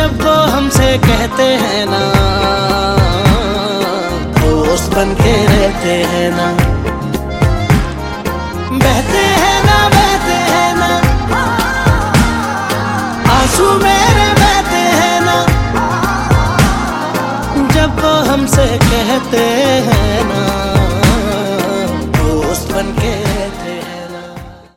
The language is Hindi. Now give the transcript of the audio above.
जब वो हमसे कहते हैं ना, दोस्त बन के रहते हैं ना, बहते हैं ना, बहते हैं ना, आंसू मेरे बहते हैं ना, जब वो हमसे कहते हैं ना।